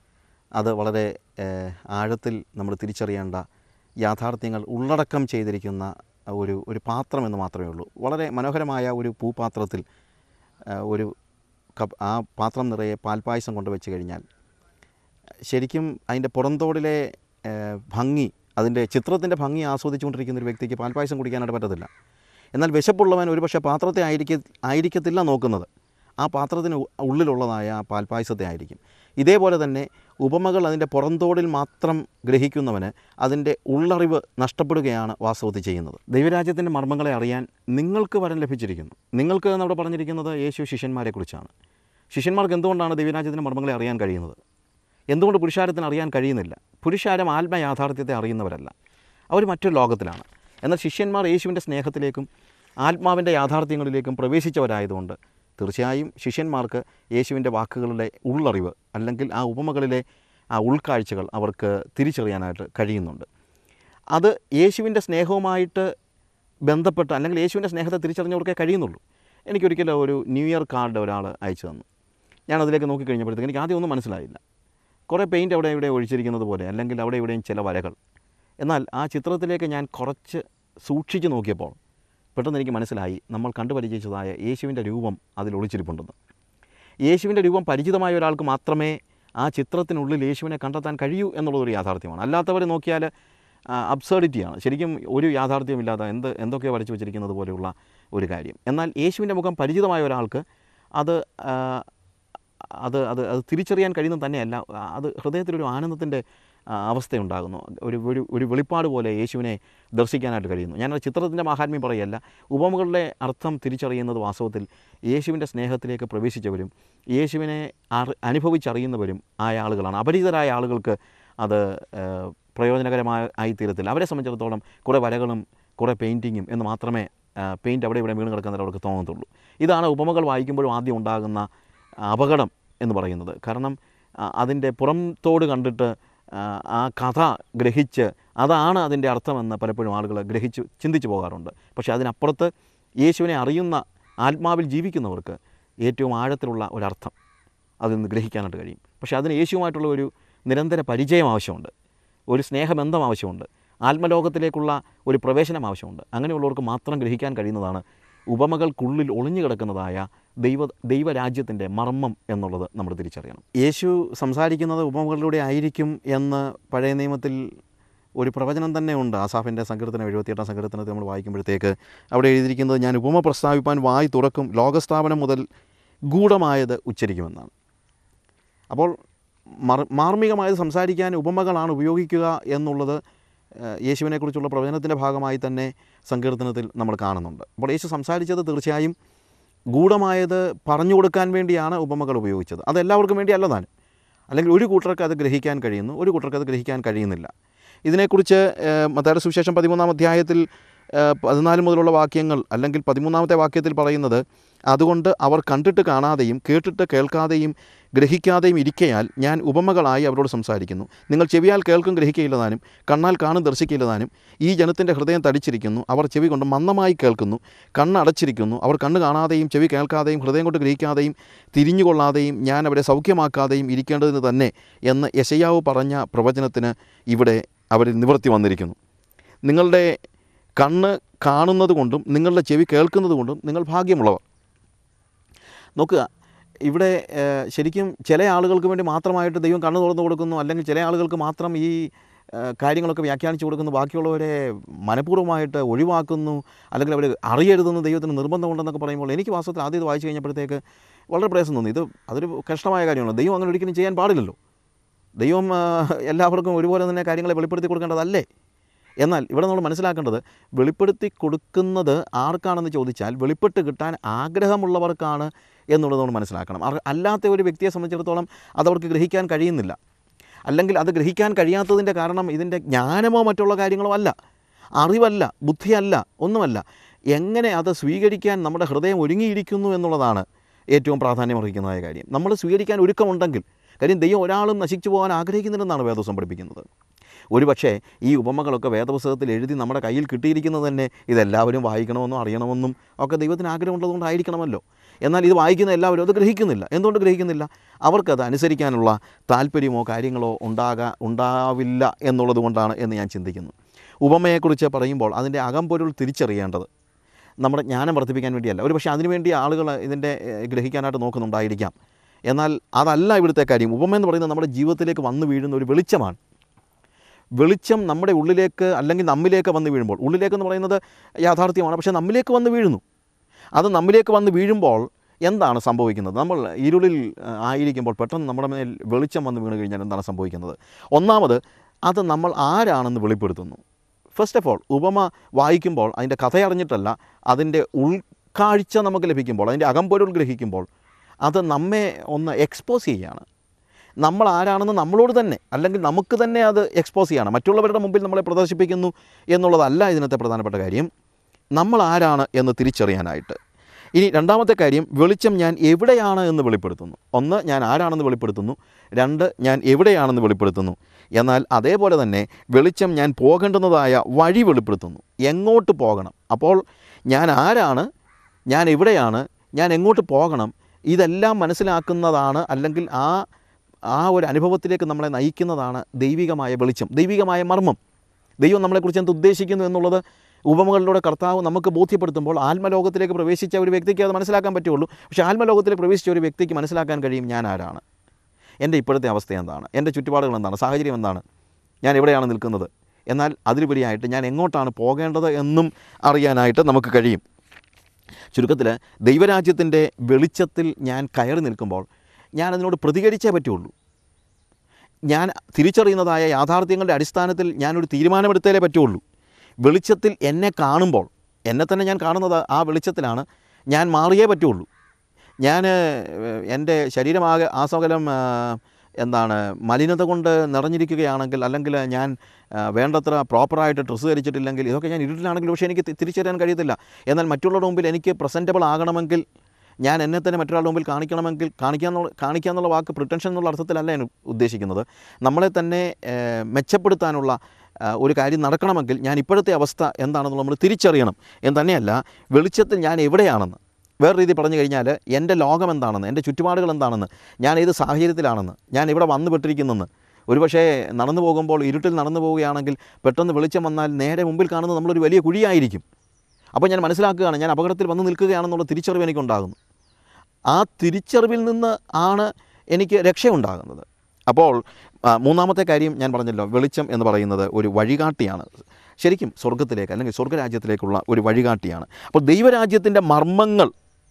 അത് വളരെ ആഴത്തിൽ നമ്മൾ തിരിച്ചറിയേണ്ട യാഥാർത്ഥ്യങ്ങൾ ഉള്ളടക്കം ചെയ്തിരിക്കുന്ന ഒരു ഒരു പാത്രമെന്ന് മാത്രമേ ഉള്ളൂ. വളരെ മനോഹരമായ ഒരു പൂപാത്രത്തിൽ ഒരു കപ്പ് ആ പാത്രം നിറയെ പാൽപ്പായസം കൊണ്ടുവച്ച് കഴിഞ്ഞാൽ ശരിക്കും അതിൻ്റെ പുറന്തോടിലെ ഭംഗി, അതിൻ്റെ ചിത്രത്തിൻ്റെ ഭംഗി ആസ്വദിച്ചുകൊണ്ടിരിക്കുന്ന ഒരു വ്യക്തിക്ക് പാൽപ്പായസം കുടിക്കാനായിട്ട് പറ്റത്തില്ല. എന്നാൽ വിശപ്പുള്ളവൻ ഒരുപക്ഷെ പാത്രത്തെ ആയിരിക്ക ആയിരിക്കത്തില്ല നോക്കുന്നത്, ആ പാത്രത്തിന് ഉള്ളിലുള്ളതായ ആ പാൽപ്പായസത്തെ ആയിരിക്കും. ഇതേപോലെ തന്നെ ഉപമകൾ അതിൻ്റെ പുറന്തോടിൽ മാത്രം ഗ്രഹിക്കുന്നവന് അതിൻ്റെ ഉള്ളറിവ് നഷ്ടപ്പെടുകയാണ് വാസ്തവത്തിൽ ചെയ്യുന്നത്. ദൈവരാജ്യത്തിൻ്റെ മർമ്മങ്ങളെ അറിയാൻ നിങ്ങൾക്ക് വരം ലഭിച്ചിരിക്കുന്നു. നിങ്ങൾക്ക് എന്നവിടെ പറഞ്ഞിരിക്കുന്നത് യേശു ശിഷ്യന്മാരെക്കുറിച്ചാണ്. ശിഷ്യന്മാർക്ക് എന്തുകൊണ്ടാണ് ദൈവരാജ്യത്തിൻ്റെ മർമ്മങ്ങളെ അറിയാൻ കഴിയുന്നത്? എന്തുകൊണ്ട് പുരുഷാരത്തിന് അറിയാൻ കഴിയുന്നില്ല? പുരുഷാരം ആത്മയാഥാർത്ഥ്യത്തെ അറിയുന്നവരല്ല, അവർ മറ്റൊരു ലോകത്തിലാണ്. എന്നാൽ ശിഷ്യന്മാർ യേശുവിൻ്റെ സ്നേഹത്തിലേക്കും ആത്മാവിൻ്റെ യാഥാർത്ഥ്യങ്ങളിലേക്കും പ്രവേശിച്ചവരായതുകൊണ്ട് തീർച്ചയായും ശിഷ്യന്മാർക്ക് യേശുവിൻ്റെ വാക്കുകളുടെ ഉള്ളറിവ് അല്ലെങ്കിൽ ആ ഉപമകളിലെ ആ ഉൾക്കാഴ്ചകൾ അവർക്ക് തിരിച്ചറിയാനായിട്ട് കഴിയുന്നുണ്ട്. അത് യേശുവിൻ്റെ സ്നേഹവുമായിട്ട് ബന്ധപ്പെട്ട് അല്ലെങ്കിൽ യേശുവിൻ്റെ സ്നേഹത്തെ തിരിച്ചറിഞ്ഞവർക്കേ കഴിയുന്നുള്ളൂ. എനിക്കൊരിക്കലും ഒരു ന്യൂ ഇയർ കാർഡ് ഒരാൾ അയച്ചു തന്നു. ഞാനതിലേക്ക് നോക്കിക്കഴിഞ്ഞപ്പോഴത്തേക്ക് എനിക്ക് ആദ്യം ഒന്നും മനസ്സിലായില്ല. കുറേ പെയിൻറ്റ് അവിടെ ഇവിടെ ഒഴിച്ചിരിക്കുന്നത് പോലെ, അല്ലെങ്കിൽ അവിടെ ഇവിടെയും ചില വരകൾ. എന്നാൽ ആ ചിത്രത്തിലേക്ക് ഞാൻ കുറച്ച് സൂക്ഷിച്ച് നോക്കിയപ്പോൾ പെട്ടെന്ന് എനിക്ക് മനസ്സിലായി, നമ്മൾ കണ്ടുപരിചയിച്ചതായ യേശുവിൻ്റെ രൂപം അതിൽ ഒളിച്ചിരിപ്പുണ്ടെന്ന്. യേശുവിൻ്റെ രൂപം പരിചിതമായ ഒരാൾക്ക് മാത്രമേ ആ ചിത്രത്തിനുള്ളിൽ യേശുവിനെ കണ്ടെത്താൻ കഴിയൂ എന്നുള്ളതൊരു യാഥാർത്ഥ്യമാണ്. അല്ലാത്തവർ നോക്കിയാൽ അബ്സേർഡിറ്റിയാണ്, ശരിക്കും ഒരു യാഥാർത്ഥ്യമില്ലാത്ത എന്ത് എന്തൊക്കെയോ വരച്ച് വെച്ചിരിക്കുന്നത് പോലെയുള്ള ഒരു കാര്യം. എന്നാൽ യേശുവിൻ്റെ മുഖം പരിചിതമായ ഒരാൾക്ക് അത് അത് അത് അത് തിരിച്ചറിയാൻ കഴിയുന്നത് തന്നെയല്ല, അത് ഹൃദയത്തിലൊരു ആനന്ദത്തിൻ്റെ അവസ്ഥയുണ്ടാകുന്നു. ഒരു ഒരു ഒരു വെളിപ്പാട് പോലെ യേശുവിനെ ദർശിക്കാനായിട്ട് കഴിയുന്നു. ഞാനത് ചിത്രത്തിൻ്റെ മാഹാത്മ്യം പറയല്ല, ഉപമകളുടെ അർത്ഥം തിരിച്ചറിയുന്നത് വാസ്തവത്തിൽ യേശുവിൻ്റെ സ്നേഹത്തിലേക്ക് പ്രവേശിച്ചവരും യേശുവിനെ അറി അനുഭവിച്ചറിയുന്നവരും ആയ ആളുകളാണ്. അപരിചിതരായ ആളുകൾക്ക് അത് പ്രയോജനകരമായി തീരത്തില്ല. അവരെ സംബന്ധിച്ചിടത്തോളം കുറേ വരകളും കുറേ പെയിൻറ്റിങ്ങും എന്ന് മാത്രമേ പെയിൻറ്റ് അവിടെ ഇവിടെ വീണ് കിടക്കുന്നതിൽ അവർക്ക് തോന്നത്തുള്ളൂ. ഇതാണ് ഉപമകൾ വായിക്കുമ്പോഴും ആദ്യം ഉണ്ടാകുന്ന അപകടം എന്ന് പറയുന്നത്. കാരണം അതിൻ്റെ പുറംതോട് കണ്ടിട്ട് ആ കഥ ഗ്രഹിച്ച് അതാണ് അതിൻ്റെ അർത്ഥമെന്ന് പലപ്പോഴും ആളുകൾ ഗ്രഹിച്ച് ചിന്തിച്ച് പോകാറുണ്ട്. പക്ഷേ അതിനപ്പുറത്ത് യേശുവിനെ അറിയുന്ന ആത്മാവിൽ ജീവിക്കുന്നവർക്ക് ഏറ്റവും ആഴത്തിലുള്ള ഒരർത്ഥം അതിൽ നിന്ന് ഗ്രഹിക്കാനായിട്ട് കഴിയും. പക്ഷേ അതിന് യേശുവുമായിട്ടുള്ള ഒരു നിരന്തര പരിചയം ആവശ്യമുണ്ട്, ഒരു സ്നേഹബന്ധം ആവശ്യമുണ്ട്, ആത്മലോകത്തിലേക്കുള്ള ഒരു പ്രവേശനം ആവശ്യമുണ്ട്. അങ്ങനെയുള്ളവർക്ക് മാത്രം ഗ്രഹിക്കാൻ കഴിയുന്നതാണ് ഉപമകൾക്കുള്ളിൽ ഒളിഞ്ഞു കിടക്കുന്നതായ ദൈവ ദൈവരാജ്യത്തിൻ്റെ മർമ്മം എന്നുള്ളത് നമ്മൾ തിരിച്ചറിയണം. യേശു സംസാരിക്കുന്നത് ഉപമകളിലൂടെ ആയിരിക്കും എന്ന് പഴയ നിയമത്തിൽ ഒരു പ്രവചനം തന്നെ ഉണ്ട്. ആസാഫിൻ്റെ സങ്കീർത്തനം എഴുപത്തിയെട്ടാം സങ്കീർത്തനത്തിൽ നമ്മൾ വായിക്കുമ്പോഴത്തേക്ക് അവിടെ എഴുതിയിരിക്കുന്നത്, ഞാൻ ഉപമ പ്രസ്താവിപ്പാൻ വായി തുറക്കും, ലോകസ്ഥാപനം മുതൽ ഗൂഢമായത് ഉച്ചരിക്കുമെന്നാണ്. അപ്പോൾ മർ മാർമികമായത് സംസാരിക്കാൻ ഉപമകളാണ് ഉപയോഗിക്കുക എന്നുള്ളത് യേശുവിനെക്കുറിച്ചുള്ള പ്രവചനത്തിൻ്റെ ഭാഗമായി തന്നെ സങ്കീർത്തനത്തിൽ നമ്മൾ കാണുന്നുണ്ട്. അപ്പോൾ യേശു സംസാരിച്ചത് തീർച്ചയായും ഗൂഢമായത് പറഞ്ഞു കൊടുക്കാൻ വേണ്ടിയാണ് ഉപമകൾ ഉപയോഗിച്ചത്. അതെല്ലാവർക്കും വേണ്ടി അല്ലതാണ്. അല്ലെങ്കിൽ ഒരു കൂട്ടർക്ക് അത് ഗ്രഹിക്കാൻ കഴിയുന്നു, ഒരു കൂട്ടർക്ക് അത് ഗ്രഹിക്കാൻ കഴിയുന്നില്ല. ഇതിനെക്കുറിച്ച് മത്തായിയുടെ സുവിശേഷം പതിമൂന്നാം അധ്യായത്തിൽ പതിനാല് മുതലുള്ള വാക്യങ്ങൾ അല്ലെങ്കിൽ പതിമൂന്നാമത്തെ വാക്യത്തിൽ പറയുന്നത്, അതുകൊണ്ട് അവർ കണ്ടിട്ട് കാണാതെയും കേട്ടിട്ട് കേൾക്കാതെയും ഗ്രഹിക്കാതെയും ഇരിക്കയാൽ ഞാൻ ഉപമകളായി അവരോട് സംസാരിക്കുന്നു. നിങ്ങൾ ചെവിയാൽ കേൾക്കും ഗ്രഹിക്കയില്ലതാനും കണ്ണാൽ കാണും ദർശിക്കയില്ലതാനും. ഈ ജനത്തിൻ്റെ ഹൃദയം തടിച്ചിരിക്കുന്നു, അവർ ചെവി കൊണ്ട് മന്ദമായി കേൾക്കുന്നു, കണ്ണ് അടച്ചിരിക്കുന്നു. അവർ കണ്ണ് കാണാതെയും ചെവി കേൾക്കാതെയും ഹൃദയം കൊണ്ട് ഗ്രഹിക്കാതെയും തിരിഞ്ഞുകൊള്ളാതെയും ഞാൻ അവരെ സൗഖ്യമാക്കാതെയും ഇരിക്കേണ്ടതിന് തന്നെ എന്ന് യെശയ്യാവ് പറഞ്ഞ പ്രവചനത്തിന് ഇവിടെ അവരിൽ നിവൃത്തി വന്നിരിക്കുന്നു. നിങ്ങളുടെ കണ്ണ് കാണുന്നത് കൊണ്ടും നിങ്ങളുടെ ചെവി കേൾക്കുന്നത് കൊണ്ടും നിങ്ങൾ ഭാഗ്യമുള്ളവർ. നോക്കുക, ഇവിടെ ശരിക്കും ചില ആളുകൾക്ക് വേണ്ടി മാത്രമായിട്ട് ദൈവം കണ്ണ് തുറന്നു കൊടുക്കുന്നു, അല്ലെങ്കിൽ ചില ആളുകൾക്ക് മാത്രം ഈ കാര്യങ്ങളൊക്കെ വ്യാഖ്യാനിച്ചു കൊടുക്കുന്നു, ബാക്കിയുള്ളവരെ മനഃപൂർവ്വമായിട്ട് ഒഴിവാക്കുന്നു, അല്ലെങ്കിൽ അവർ അറിയരുതെന്ന് ദൈവത്തിന് നിർബന്ധമുണ്ടെന്നൊക്കെ പറയുമ്പോൾ എനിക്ക് വാസ്തവത്തിൽ ആദ്യം ഇത് വായിച്ചു കഴിഞ്ഞപ്പോഴത്തേക്ക് വളരെ പ്രയാസം തോന്നി. ഇത് അതൊരു കഷ്ടമായ കാര്യമാണ്. ദൈവം അങ്ങനെ ഒരിക്കലും ചെയ്യാൻ പാടില്ലല്ലോ. ദൈവം എല്ലാവർക്കും ഒരുപോലെ തന്നെ കാര്യങ്ങളെ വെളിപ്പെടുത്തി കൊടുക്കേണ്ടതല്ലേ? എന്നാൽ ഇവിടെ നമ്മൾ മനസ്സിലാക്കേണ്ടത്, വെളിപ്പെടുത്തി കൊടുക്കുന്നത് ആർക്കാണെന്ന് ചോദിച്ചാൽ വെളിപ്പെട്ട് കിട്ടാൻ ആഗ്രഹമുള്ളവർക്കാണ് എന്നുള്ളത് നമ്മൾ മനസ്സിലാക്കണം. അല്ലാത്ത ഒരു വ്യക്തിയെ സംബന്ധിച്ചിടത്തോളം അതവർക്ക് ഗ്രഹിക്കാൻ കഴിയുന്നില്ല. അല്ലെങ്കിൽ അത് ഗ്രഹിക്കാൻ കഴിയാത്തതിൻ്റെ കാരണം ഇതിൻ്റെ ജ്ഞാനമോ മറ്റുള്ള കാര്യങ്ങളോ അല്ല, അറിവല്ല, ബുദ്ധിയല്ല, ഒന്നുമല്ല. എങ്ങനെ അത് സ്വീകരിക്കാൻ നമ്മുടെ ഹൃദയം ഒരുങ്ങിയിരിക്കുന്നു എന്നുള്ളതാണ് ഏറ്റവും പ്രാധാന്യമർഹിക്കുന്നതായ കാര്യം. നമ്മൾ സ്വീകരിക്കാൻ ഒരുക്കമുണ്ടെങ്കിൽ, കാര്യം ദൈവം ഒരാളും നശിച്ചു പോകാൻ ആഗ്രഹിക്കുന്നില്ലെന്നാണ് വേദപുസ്തകം പഠിപ്പിക്കുന്നത്. ഒരുപക്ഷേ ഈ ഉപമകളൊക്കെ വേദപുസ്തകത്തിൽ എഴുതി നമ്മുടെ കയ്യിൽ കിട്ടിയിരിക്കുന്നത് തന്നെ ഇതെല്ലാവരും വായിക്കണമെന്നും അറിയണമെന്നും ഒക്കെ ദൈവത്തിന് ആഗ്രഹമുള്ളതുകൊണ്ടായിരിക്കണമല്ലോ. എന്നാൽ ഇത് വായിക്കുന്ന എല്ലാവരും അത് ഗ്രഹിക്കുന്നില്ല. എന്തുകൊണ്ട് ഗ്രഹിക്കുന്നില്ല? അവർക്കത് അനുസരിക്കാനുള്ള താല്പര്യമോ കാര്യങ്ങളോ ഉണ്ടാകാ ഉണ്ടാവില്ല എന്നുള്ളത് കൊണ്ടാണ് എന്ന് ഞാൻ ചിന്തിക്കുന്നു. ഉപമയെക്കുറിച്ച് പറയുമ്പോൾ അതിൻ്റെ അകംപൊരുൾ തിരിച്ചറിയേണ്ടത് നമ്മുടെ ജ്ഞാനം വർദ്ധിപ്പിക്കാൻ വേണ്ടിയല്ല. ഒരു പക്ഷേ അതിനുവേണ്ടി ആളുകൾ ഇതിൻ്റെ ഗ്രഹിക്കാനായിട്ട് നോക്കുന്നുണ്ടായിരിക്കാം. എന്നാൽ അതല്ല ഇവിടുത്തെ കാര്യം. ഉപമ എന്ന് പറയുന്നത് നമ്മുടെ ജീവിതത്തിലേക്ക് വന്നു വീഴുന്ന ഒരു വെളിച്ചമാണ്. വെളിച്ചം നമ്മുടെ ഉള്ളിലേക്ക് അല്ലെങ്കിൽ നമ്മിലേക്ക് വന്ന് വീഴുമ്പോൾ, ഉള്ളിലേക്കെന്ന് പറയുന്നത് യാഥാർത്ഥ്യമാണ്, പക്ഷേ നമ്മിലേക്ക് വന്ന് വീഴുന്നു. അത് നമ്മിലേക്ക് വന്ന് വീഴുമ്പോൾ എന്താണ് സംഭവിക്കുന്നത്? നമ്മൾ ഇരുളിൽ ആയിരിക്കുമ്പോൾ പെട്ടെന്ന് നമ്മുടെ മേൽ വെളിച്ചം വന്ന് വീണ് കഴിഞ്ഞാൽ എന്താണ് സംഭവിക്കുന്നത്? ഒന്നാമത്, അത് നമ്മൾ ആരാണെന്ന് വെളിപ്പെടുത്തുന്നു. ഫസ്റ്റ് ഓഫ് ഓൾ, ഉപമ വായിക്കുമ്പോൾ അതിൻ്റെ കഥയറിഞ്ഞിട്ടല്ല, അതിൻ്റെ ഉൾക്കാഴ്ച നമുക്ക് ലഭിക്കുമ്പോൾ, അതിൻ്റെ അകംപൊരുൾ ഗ്രഹിക്കുമ്പോൾ അത് നമ്മെ ഒന്ന് എക്സ്പോസ് ചെയ്യുകയാണ്. നമ്മൾ ആരാണെന്ന് നമ്മളോട് തന്നെ, അല്ലെങ്കിൽ നമുക്ക് തന്നെ അത് എക്സ്പോസ് ചെയ്യണം. മറ്റുള്ളവരുടെ മുമ്പിൽ നമ്മളെ പ്രദർശിപ്പിക്കുന്നു എന്നുള്ളതല്ല ഇതിനകത്തെ പ്രധാനപ്പെട്ട കാര്യം. നമ്മൾ ആരാണ് എന്ന് തിരിച്ചറിയാനായിട്ട്. ഇനി രണ്ടാമത്തെ കാര്യം, വെളിച്ചം ഞാൻ എവിടെയാണ് എന്ന് വെളിപ്പെടുത്തുന്നു. ഒന്ന്, ഞാൻ ആരാണെന്ന് വെളിപ്പെടുത്തുന്നു. രണ്ട്, ഞാൻ എവിടെയാണെന്ന് വെളിപ്പെടുത്തുന്നു. എന്നാൽ അതേപോലെ തന്നെ വെളിച്ചം ഞാൻ പോകേണ്ടുന്നതായ വഴി വെളിപ്പെടുത്തുന്നു. എങ്ങോട്ട് പോകണം? അപ്പോൾ ഞാൻ ആരാണ്, ഞാൻ എവിടെയാണ്, ഞാൻ എങ്ങോട്ട് പോകണം, ഇതെല്ലാം മനസ്സിലാക്കുന്നതാണ്, അല്ലെങ്കിൽ ആ ആ ഒരു അനുഭവത്തിലേക്ക് നമ്മളെ നയിക്കുന്നതാണ് ദൈവികമായ വെളിച്ചം, ദൈവികമായ മർമ്മം. ദൈവം നമ്മളെക്കുറിച്ച് എന്ത് ഉദ്ദേശിക്കുന്നു എന്നുള്ളത് ഉപമകളിലൂടെ കർത്താവ് നമുക്ക് ബോധ്യപ്പെടുത്തുമ്പോൾ ആത്മലോകത്തിലേക്ക് പ്രവേശിച്ച ഒരു വ്യക്തിക്ക് അത് മനസ്സിലാക്കാൻ പറ്റുള്ളൂ. പക്ഷേ ആത്മലോകത്തിലേക്ക് പ്രവേശിച്ച ഒരു വ്യക്തിക്ക് മനസ്സിലാക്കാൻ കഴിയും, ഞാൻ ആരാണ്, എൻ്റെ ഇപ്പോഴത്തെ അവസ്ഥ എന്താണ്, എൻ്റെ ചുറ്റുപാടുകൾ എന്താണ്, സാഹചര്യം എന്താണ്, ഞാൻ എവിടെയാണ് നിൽക്കുന്നത്, എന്നാൽ അതിലുപരിയായിട്ട് ഞാൻ എങ്ങോട്ടാണ് പോകേണ്ടത് എന്നും അറിയാനായിട്ട് നമുക്ക് കഴിയും. ചുരുക്കത്തിൽ, ദൈവരാജ്യത്തിൻ്റെ വെളിച്ചത്തിൽ ഞാൻ കയറി നിൽക്കുമ്പോൾ ഞാൻ അതിനോട് പ്രതികരിച്ചേ പറ്റുള്ളൂ. ഞാൻ തിരിച്ചറിയുന്നതായ യാഥാർത്ഥ്യങ്ങളുടെ അടിസ്ഥാനത്തിൽ ഞാനൊരു തീരുമാനമെടുത്തേ പറ്റുള്ളൂ. വെളിച്ചത്തിൽ എന്നെ കാണുമ്പോൾ, എന്നെ തന്നെ ഞാൻ കാണുന്നത് ആ വെളിച്ചത്തിലാണ്, ഞാൻ മാറിയേ പറ്റുള്ളൂ. ഞാൻ എൻ്റെ ശരീരമാകെ ആസകലം എന്താണ് മലിനത കൊണ്ട് നിറഞ്ഞിരിക്കുകയാണെങ്കിൽ, അല്ലെങ്കിൽ ഞാൻ വേണ്ടത്ര പ്രോപ്പറായിട്ട് ഡ്രസ്സ് ധരിച്ചിട്ടില്ലെങ്കിൽ, ഇതൊക്കെ ഞാൻ ഇരുട്ടിലാണെങ്കിൽ പക്ഷേ എനിക്ക് തിരിച്ചറിയാൻ കഴിയത്തില്ല. എന്നാൽ മറ്റുള്ളവരുടെ മുമ്പിൽ എനിക്ക് പ്രസൻറ്റബിൾ ആകണമെങ്കിൽ, ഞാൻ എന്നെ തന്നെ മറ്റൊരാളുടെ മുമ്പിൽ കാണിക്കണമെങ്കിൽ, കാണിക്കാന്നുള്ള കാണിക്കാന്നുള്ള വാക്ക് പ്രിട്ടൻഷൻ എന്നുള്ള അർത്ഥത്തിലല്ല ഞാൻ ഉദ്ദേശിക്കുന്നത്. നമ്മളെ തന്നെ മെച്ചപ്പെടുത്താനുള്ള ഒരു കാര്യം നടക്കണമെങ്കിൽ ഞാൻ ഇപ്പോഴത്തെ അവസ്ഥ എന്താണെന്ന് നമ്മൾ തിരിച്ചറിയണം എന്ന് തന്നെയല്ല, വെളിച്ചത്തിൽ ഞാൻ എവിടെയാണെന്ന്. വേറെ രീതി പറഞ്ഞു കഴിഞ്ഞാൽ, എൻ്റെ ലോകം എന്താണെന്ന്, എൻ്റെ ചുറ്റുപാടുകൾ എന്താണെന്ന്, ഞാൻ ഏത് സാഹചര്യത്തിലാണെന്ന്, ഞാൻ ഇവിടെ വന്നു പെട്ടിരിക്കുന്നെന്ന്. ഒരുപക്ഷേ നടന്നു പോകുമ്പോൾ ഇരുട്ടിൽ നടന്നു പോവുകയാണെങ്കിൽ പെട്ടെന്ന് വെളിച്ചം വന്നാൽ നേരെ മുമ്പിൽ കാണുന്നത് നമ്മളൊരു വലിയ കുഴിയായിരിക്കും. അപ്പോൾ ഞാൻ മനസ്സിലാക്കുകയാണ്, ഞാൻ അപകടത്തിൽ വന്ന് നിൽക്കുകയാണെന്നുള്ള തിരിച്ചറിവ് എനിക്കുണ്ടാകുന്നു. ആ തിരിച്ചറിവിൽ നിന്ന് ആണ് എനിക്ക് രക്ഷയുണ്ടാകുന്നത്. അപ്പോൾ മൂന്നാമത്തെ കാര്യം ഞാൻ പറഞ്ഞല്ലോ, വെളിച്ചം എന്ന് പറയുന്നത് ഒരു വഴികാട്ടിയാണ്, ശരിക്കും സ്വർഗത്തിലേക്ക് അല്ലെങ്കിൽ സ്വർഗരാജ്യത്തിലേക്കുള്ള ഒരു വഴികാട്ടിയാണ്. അപ്പോൾ ദൈവരാജ്യത്തിൻ്റെ മർമ്മങ്ങൾ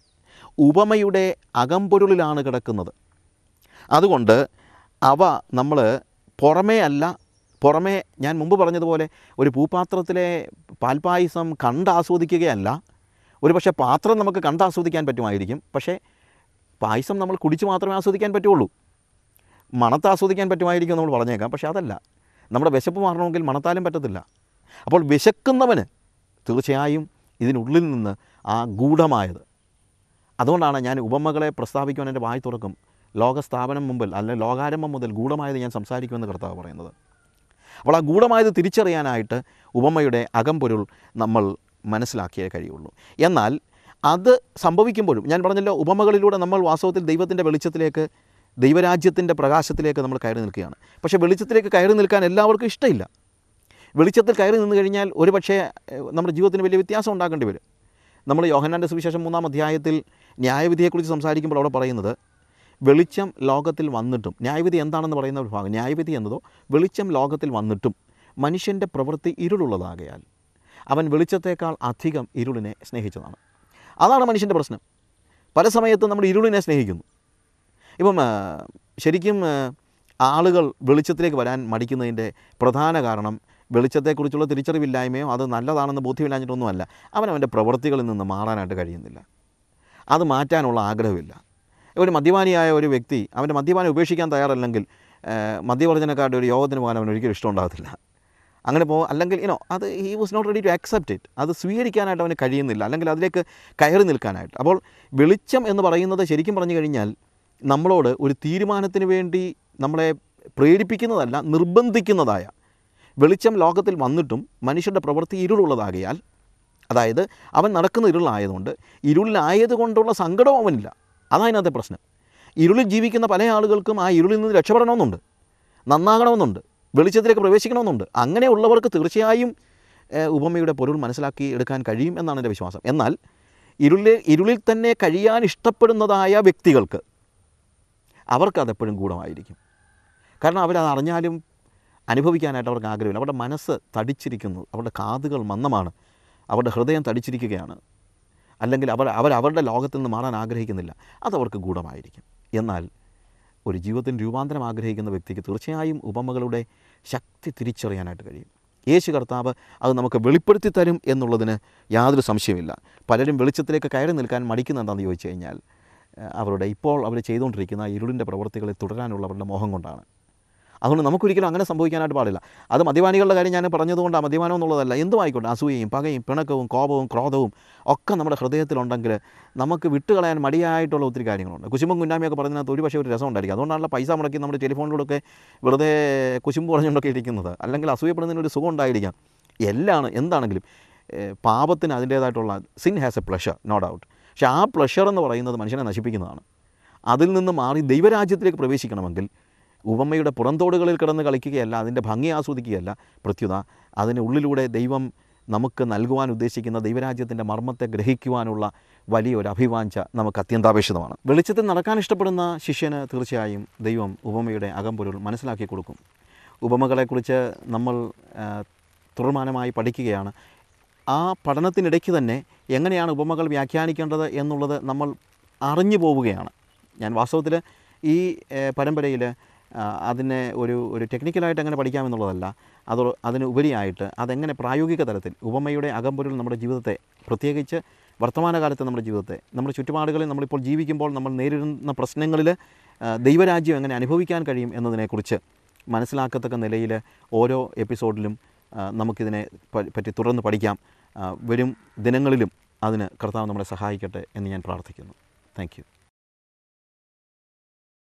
ഉപമയുടെ അകംപൊരുളിലാണ് കിടക്കുന്നത്. അതുകൊണ്ട് അവ നമ്മൾ പുറമേ അല്ല, പുറമേ ഞാൻ മുമ്പ് പറഞ്ഞതുപോലെ ഒരു പൂപാത്രത്തിലെ പാൽപ്പായസം കണ്ടാസ്വദിക്കുകയല്ല. ഒരു പക്ഷേ പാത്രം നമുക്ക് കണ്ടാസ്വദിക്കാൻ പറ്റുമായിരിക്കും, പക്ഷേ പായസം നമ്മൾ കുടിച്ച് മാത്രമേ ആസ്വദിക്കാൻ പറ്റുള്ളൂ. മണത്ത് ആസ്വദിക്കാൻ പറ്റുമായിരിക്കും നമ്മൾ പറഞ്ഞേക്കാം, പക്ഷേ അതല്ല. നമ്മുടെ വിശപ്പ് മാറണമെങ്കിൽ മണത്താലും പറ്റത്തില്ല. അപ്പോൾ വിശക്കുന്നവന് തീർച്ചയായും ഇതിനുള്ളിൽ നിന്ന് ആ ഗൂഢമായത്. അതുകൊണ്ടാണ് ഞാൻ ഉപമകളെ പ്രസ്താവിക്കുവാൻ എൻ്റെ വായി തുറക്കും. ലോകസ്ഥാപനം മുമ്പിൽ അല്ലെങ്കിൽ ലോകാരംഭം മുതൽ ഗൂഢമായത് ഞാൻ സംസാരിക്കുമെന്ന് കർത്താവ് പറയുന്നത്. അപ്പോൾ ആ ഗൂഢമായത് തിരിച്ചറിയാനായിട്ട് ഉപമയുടെ അകംപൊരുൾ നമ്മൾ മനസ്സിലാക്കിയേ കഴിയുള്ളൂ. എന്നാൽ അത് സംഭവിക്കുമ്പോഴും ഞാൻ പറഞ്ഞല്ലോ, ഉപമകളിലൂടെ നമ്മൾ വാസ്തവത്തിൽ ദൈവത്തിൻ്റെ വെളിച്ചത്തിലേക്ക്, ദൈവരാജ്യത്തിൻ്റെ പ്രകാശത്തിലേക്ക് നമ്മൾ കയറി നിൽക്കുകയാണ്. പക്ഷേ വെളിച്ചത്തിലേക്ക് കയറി നിൽക്കാൻ എല്ലാവർക്കും ഇഷ്ടമില്ല. വെളിച്ചത്തിൽ കയറി നിന്ന് കഴിഞ്ഞാൽ ഒരു പക്ഷേ നമ്മുടെ ജീവിതത്തിന് വലിയ വ്യത്യാസം ഉണ്ടാക്കേണ്ടി വരും. നമ്മൾ യോഹന്നാൻ്റെ സുവിശേഷം മൂന്നാം അധ്യായത്തിൽ ന്യായവിധിയെക്കുറിച്ച് സംസാരിക്കുമ്പോൾ അവിടെ പറയുന്നത്, വെളിച്ചം ലോകത്തിൽ വന്നിട്ടും, ന്യായവിധി എന്താണെന്ന് പറയുന്ന ഒരു ഭാഗം, ന്യായവിധി എന്നതോ വെളിച്ചം ലോകത്തിൽ വന്നിട്ടും മനുഷ്യൻ്റെ പ്രവൃത്തി ഇരുളുള്ളതാകയാൽ അവൻ വെളിച്ചത്തേക്കാൾ അധികം ഇരുളിനെ സ്നേഹിച്ചതാണ്. അതാണ് മനുഷ്യൻ്റെ പ്രശ്നം. പല സമയത്തും നമ്മൾ ഇരുളിനെ സ്നേഹിക്കുന്നു. ഇപ്പം ശരിക്കും ആളുകൾ വെളിച്ചത്തിലേക്ക് വരാൻ മടിക്കുന്നതിൻ്റെ പ്രധാന കാരണം വെളിച്ചത്തെക്കുറിച്ചുള്ള തിരിച്ചറിവില്ലായ്മയോ അത് നല്ലതാണെന്ന് ബോധ്യമില്ലാഞ്ഞിട്ടൊന്നുമല്ല. അവനവൻ്റെ പ്രവൃത്തികളിൽ നിന്ന് മാറാനായിട്ട് കഴിയുന്നില്ല. അത് മാറ്റാനുള്ള ആഗ്രഹമില്ല. ഒരു മദ്യപാനിയായ ഒരു വ്യക്തി അവൻ്റെ മദ്യപാനം ഉപേക്ഷിക്കാൻ തയ്യാറല്ലെങ്കിൽ മദ്യവർജനക്കാരുടെ ഒരു യോഗത്തിന് പോകാൻ അവന് ഒരിക്കലും ഇഷ്ടമുണ്ടാകത്തില്ല. അങ്ങനെ പോ അല്ലെങ്കിൽ ഇനോ അത് he was not ready to accept it. അത് സ്വീകരിക്കാനായിട്ട് അവന് കഴിയുന്നില്ല, അല്ലെങ്കിൽ അതിലേക്ക് കയറി നിൽക്കാനായിട്ട്. അപ്പോൾ വെളിച്ചം എന്ന് പറയുന്നത് ശരിക്കും പറഞ്ഞു കഴിഞ്ഞാൽ നമ്മളോട് ഒരു തീരുമാനത്തിന് വേണ്ടി നമ്മളെ പ്രേരിപ്പിക്കുന്നതല്ല, നിർബന്ധിക്കുന്നതായ. വെളിച്ചം ലോകത്തിൽ വന്നിട്ടും മനുഷ്യരുടെ പ്രവൃത്തി ഇരുളുള്ളതാകിയാൽ അതായത് അവൻ നടക്കുന്ന ഇരുളായതുകൊണ്ട് ഇരുളിലായതുകൊണ്ടുള്ള സങ്കടവും അവനില്ല. അതാണ് അതിനകത്തെ പ്രശ്നം. ഇരുളിൽ ജീവിക്കുന്ന പല ആളുകൾക്കും ആ ഇരുളിൽ നിന്ന് രക്ഷപ്പെടണമെന്നുണ്ട്, നന്നാകണമെന്നുണ്ട്, വെളിച്ചത്തിലേക്ക് പ്രവേശിക്കണമെന്നുണ്ട്. അങ്ങനെയുള്ളവർക്ക് തീർച്ചയായും ഉപമയുടെ പൊരുൾ മനസ്സിലാക്കി എടുക്കാൻ കഴിയും എന്നാണ് എൻ്റെ വിശ്വാസം. എന്നാൽ ഇരുളിൽ ഇരുളിൽ തന്നെ കഴിയാൻ ഇഷ്ടപ്പെടുന്നതായ വ്യക്തികൾക്ക് അവർക്കതെപ്പോഴും ഗൂഢമായിരിക്കും. കാരണം അവരത് അറിഞ്ഞാലും അനുഭവിക്കാനായിട്ട് അവർക്ക് ആഗ്രഹമില്ല. അവരുടെ മനസ്സ് തടിച്ചിരിക്കുന്നു, അവരുടെ കാതുകൾ മന്ദമാണ്, അവരുടെ ഹൃദയം തടിച്ചിരിക്കുകയാണ്, അല്ലെങ്കിൽ അവർ അവർ അവരുടെ ലോകത്തിൽ നിന്ന് മാറാൻ ആഗ്രഹിക്കുന്നില്ല. അതവർക്ക് ഗൂഢമായിരിക്കും. എന്നാൽ ഒരു ജീവിതത്തിൽ രൂപാന്തരം ആഗ്രഹിക്കുന്ന വ്യക്തിക്ക് തീർച്ചയായും ഉപമകളുടെ ശക്തി തിരിച്ചറിയാനായിട്ട് കഴിയും. യേശു കർത്താവ് അത് നമുക്ക് വെളിപ്പെടുത്തി തരും എന്നുള്ളതിന് യാതൊരു സംശയമില്ല. പലരും വെളിച്ചത്തിലേക്ക് കയറി നിൽക്കാൻ മടിക്കുന്നുണ്ടെന്ന് ചോദിച്ചു കഴിഞ്ഞാൽ അവരുടെ ഇപ്പോൾ അവർ ചെയ്തുകൊണ്ടിരിക്കുന്ന ഇരുളിൻ്റെ പ്രവൃത്തികളിൽ തുടരാനുള്ള അവരുടെ മോഹം കൊണ്ടാണ്. അതുകൊണ്ട് നമുക്കൊരിക്കലും അങ്ങനെ സംഭവിക്കാനായിട്ട് പാടില്ല. അത് മദ്യപാനികളുടെ കാര്യം ഞാൻ പറഞ്ഞതുകൊണ്ട് ആ മദ്യപാനം എന്നുള്ളതല്ല, എന്തുമായിക്കോട്ടെ, അസൂയയും പകയും പിണക്കവും കോപവും ക്രോധവും ഒക്കെ നമ്മുടെ ഹൃദയത്തിലുണ്ടെങ്കിൽ നമുക്ക് വിട്ടുകളയാൻ മടിയായിട്ടുള്ള ഒത്തിരി കാര്യങ്ങളുണ്ട്. കുശുമ്പും കുന്നാമിയൊക്കെ പറഞ്ഞതിനകത്ത് ഒരു പക്ഷേ ഒരു രസം ഉണ്ടായിരിക്കും. അതുകൊണ്ടാണല്ലോ പൈസ മുടക്കി നമ്മുടെ ടെലിഫോണിലൂടെയൊക്കെ വെറുതെ കുശുമ്പ് പറഞ്ഞുകൊണ്ടൊക്കെ ഇരിക്കുന്നത്. അല്ലെങ്കിൽ അസൂയപ്പെടുന്നതിനൊരു സുഖം ഉണ്ടായിരിക്കാം. എല്ലാം എന്താണെങ്കിലും പാപത്തിന് അതിൻ്റേതായിട്ടുള്ള sin has a pleasure, no doubt. പക്ഷേ ആ പ്ലഷർ എന്ന് പറയുന്നത് മനുഷ്യനെ നശിപ്പിക്കുന്നതാണ്. അതിൽ നിന്ന് മാറി ദൈവരാജ്യത്തിലേക്ക് പ്രവേശിക്കണമെങ്കിൽ ഉപമയുടെ പുറന്തോടുകളിൽ കിടന്ന് കളിക്കുകയല്ല, അതിൻ്റെ ഭംഗി ആസ്വദിക്കുകയല്ല, പ്രത്യുത അതിന് ഉള്ളിലൂടെ ദൈവം നമുക്ക് നൽകുവാൻ ഉദ്ദേശിക്കുന്ന ദൈവരാജ്യത്തിൻ്റെ മർമ്മത്തെ ഗ്രഹിക്കുവാനുള്ള വലിയൊരു അഭിവാഞ്ച നമുക്ക് അത്യന്താപേക്ഷിതമാണ്. വെളിച്ചത്തിൽ നടക്കാൻ ഇഷ്ടപ്പെടുന്ന ശിഷ്യന് തീർച്ചയായും ദൈവം ഉപമയുടെ അകംപൊരുൾ മനസ്സിലാക്കി കൊടുക്കും. ഉപമകളെക്കുറിച്ച് നമ്മൾ തുടർമാനമായി പഠിക്കുകയാണ്. ആ പഠനത്തിനിടയ്ക്ക് തന്നെ എങ്ങനെയാണ് ഉപമകൾ വ്യാഖ്യാനിക്കേണ്ടത് എന്നുള്ളത് നമ്മൾ അറിഞ്ഞു പോവുകയാണ്. ഞാൻ വാസ്തവത്തിൽ ഈ പരമ്പരയിൽ അതിനെ ഒരു ഒരു ടെക്നിക്കലായിട്ട് എങ്ങനെ പഠിക്കാമെന്നുള്ളതല്ല, അത് അതിന് ഉപരിയായിട്ട് അതെങ്ങനെ പ്രായോഗിക തലത്തിൽ ഉപമയുടെ അകംപൊരുൾ നമ്മുടെ ജീവിതത്തെ, പ്രത്യേകിച്ച് വർത്തമാനകാലത്തെ നമ്മുടെ ജീവിതത്തെ, നമ്മുടെ ചുറ്റുപാടുകളിൽ നമ്മളിപ്പോൾ ജീവിക്കുമ്പോൾ നമ്മൾ നേരിടുന്ന പ്രശ്നങ്ങളിൽ ദൈവരാജ്യം എങ്ങനെ അനുഭവിക്കാൻ കഴിയും എന്നതിനെക്കുറിച്ച് മനസ്സിലാക്കത്തക്ക നിലയിൽ ഓരോ എപ്പിസോഡിലും നമുക്കിതിനെ പറ്റി തുടർന്ന് പഠിക്കാം. വരും ദിനങ്ങളിലും അതിന് കർത്താവ് നമ്മളെ സഹായിക്കട്ടെ എന്ന് ഞാൻ പ്രാർത്ഥിക്കുന്നു. Thank U.